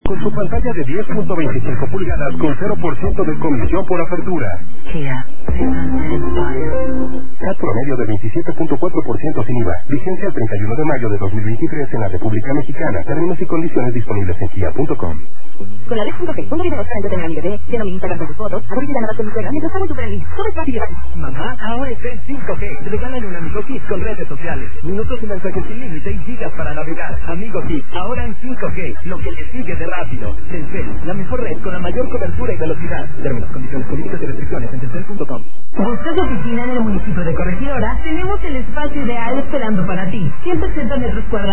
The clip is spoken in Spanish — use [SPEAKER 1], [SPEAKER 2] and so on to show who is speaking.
[SPEAKER 1] Con su pantalla de 10.25 pulgadas con 0% de comisión por apertura.
[SPEAKER 2] Kia,
[SPEAKER 1] CAT promedio de 27.4% sin IVA. Vigencia el 31 de mayo de 2023 en la República Mexicana. Términos y condiciones disponibles en kia.com.
[SPEAKER 3] Con la Red.G, un video para entretener a mi bebé, lleno mi Instagram con sus fotos, abrir la nada con mi suegra, mientras hago tu feliz. Todo es fácil y gratis.
[SPEAKER 4] Mamá, ahora está en 5G. Regálale un Amigo Kit con redes sociales. Minutos y mensajes sin límite y gigas para navegar. Amigo Kit, ahora en 5G. Lo que le sigue de rápido. Telcel, la mejor red con la mayor cobertura y velocidad. Términos, condiciones, políticas y restricciones en telcel.com.
[SPEAKER 5] ¿Buscas oficina en el municipio de Corregidora? Tenemos el espacio ideal esperando para ti. 180 metros cuadrados